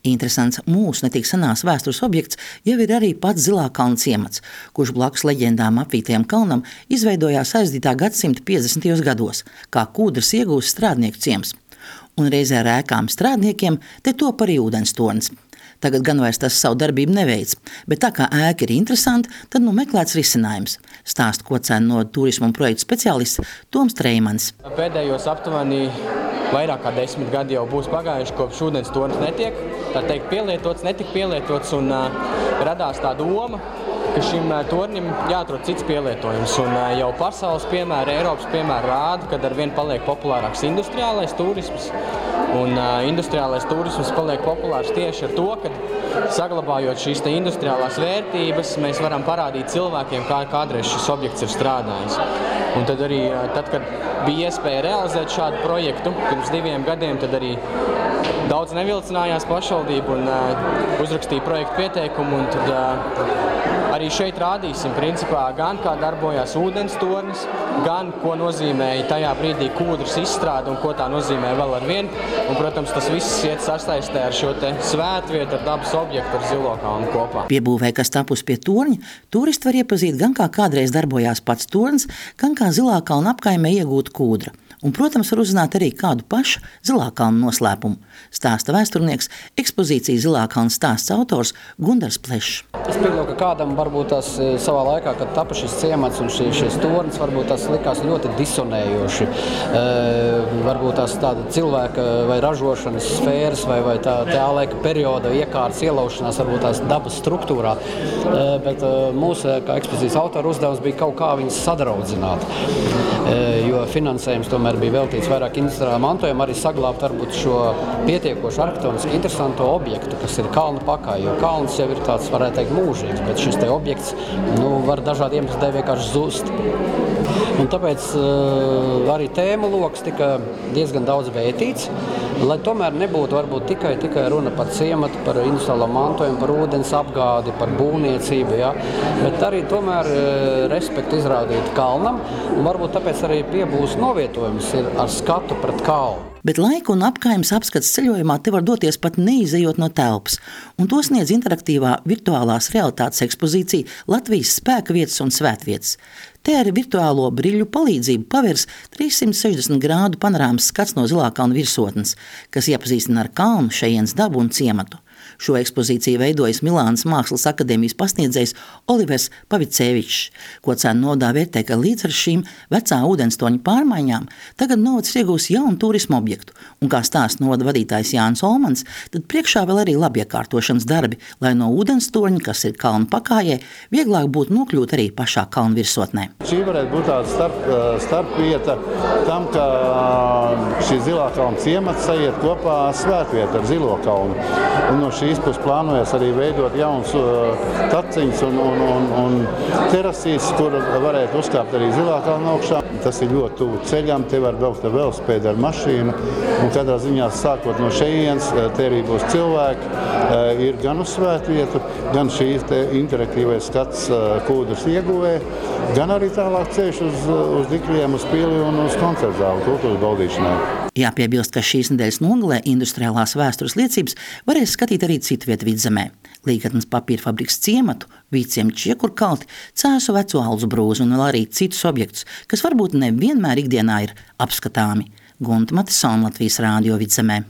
Interesants mūsu netik senās vēstures objekts jau ir arī pats Zilā kalna ciemats, kurš blakus leģendām apvītajam kalnam izveidojās aizdītā gadsimta 50. gados, kā kūdras iegūs strādnieku ciems. Un reizē ar ēkām strādniekiem te top arī ūdenstornis. Tagad gan vairs tas savu darbību neveic, bet tā kā ēka ir interesanta, tad meklēts risinājums. Stāsta Kocēnu noda turisma un projektu speciālists Toms Treimans. Pēdējos aptuveni vairāk kā 10 gadi jau būs pagājuši, kopš ūdenstornis netiek, tā teikt, netika pielietots un radās tā doma, ka šim tornim jāatrod cits pielietojums. Un jau pasaules piemēri, Eiropas piemēri rāda, kad arvien paliek populārāks industriālais turisms. Un industriālais turisms paliek populārs tieši ar to, ka saglabājot šīs industriālās vērtības, mēs varam parādīt cilvēkiem, kā kādreiz šis objekts ir strādājis. Un tad arī, kad bija iespēja realizēt šādu projektu, pirms 2 gadiem, tad arī daudz nevilcinājās pašvaldība un uzrakstīja projektu pieteikumu. Un tad arī šeit rādīsim, principā, gan kā darbojās ūdenstornis, gan ko nozīmēja tajā brīdī kūdras izstrāde un ko tā nozīmē vēl ar vienu. Un, protams, tas viss iet sasaistē ar šo te svētvietu, ar dabas objektu, ar Zilo kalnu kopā. Piebūvē, kas tapus pie torņa, turisti var iepazīt gan kā kādreiz darbojās pats tornis, gan kā Zilā kalna apkaimē iegūta kūdra. Un, protams, var uzzināt arī kādu pašu Zilā kalna noslēpumu. Stāsta vēsturnieks, ekspozīcijas Zilā kalna stāsts autors Gundars Plešs. Es pieļauju, ka kādam varbūt tas savā laikā, kad tapa šis ciemats un šis tornis, varbūt tas likās ļoti disonējoši. Varbūt tās tāda cilvēka vai ražošanas sfēras vai tā laika perioda iekārtas ielaušanās varbūt tās dabas struktūrā. Bet mūsu kā ekspozīcijas autora uzdevums bija kaut kā viņas sadraudzināt, jo finansējums tomēr bija veltīts vairāk industriālajam mantojumam, arī saglābt varbūt šo pietiekošu arhitektoniski interesanto objektu, kas ir kalna pakā, jo kalns jau ir tāds, varētu teikt, mūžīgs, bet šis te objekts var dažādi iemesli dēļ vienkārši zust. Un tāpēc arī tēmu loks tika diezgan daudz vētīts, lai tomēr nebūtu varbūt tikai runa par ciematu, par industriālo mantojumu, par ūdens apgādi, par būvniecību, ja? Bet arī tomēr respektu izrādīt kalnam, un varbūt tāpēc arī piebūs novietojums ir ar skatu pret kalnu. Bet laika un apkaimes apskats ceļojumā te var doties pat neizejot no telpas, un to sniedz interaktīvā virtuālās realitātes ekspozīcija Latvijas spēka vietas un svētvietas. Te ar virtuālo briļu palīdzību pavērs 360 grādu panorāmas skats no Zilā kalna virsotnes, kas iepazīstina ar kalnu, šejienes dabu un ciematu. Šo ekspozīciju veidojas Milānas Mākslas akadēmijas pasniedzējs Olivers Pavicevičs. Kocēnu nodā vērtē, ka līdz ar šīm vecā ūdenstoņa pārmaiņām tagad novads iegūs jaunu turismu objektu, un kā stāsta novada vadītājs Jānis Olmans, tad priekšā vēl arī labiekārtošanas darbi, lai no ūdenstoņa, kas ir kalna pakājē, vieglāk būtu nokļūt arī pašā kalna virsotnē. Šī varētu būt tāda starpvieta tam, ka šī Zilā kalna ciemats sajiet kopā svētvieta ar Zilo kalnu. Un no šīs puses plānojas arī veidot jauns taciņas un terasīs, kur varētu uzkāpt arī Zilā kalna augšā. Tas ir ļoti tuvu ceļam, te var braukt ar velosipēdu, ar mašīnu. Un katrā ziņā sākot no šejienes, te arī būs cilvēki, ir gan uz svētvietu, gan šīs interaktīvais skats kūdras ieguvē, gan arī tālāk ceļš uz Dikļiem, uz Pili un uz koncertu zāli kultūras baudīšanai. Jāpiebilst, ka šīs nedēļas nogalē industriālās vēstures liecības varēs skatīt arī citvietu Vidzemē. Līgatnes papīra fabrikas ciematu, Vīciem Čiekurkalti, Cēsu veco alzu brūzu un vēl arī citus objektus, kas varbūt nevienmēr ikdienā ir apskatāmi. Gunta Matisona, Latvijas Rādio Vidzemē.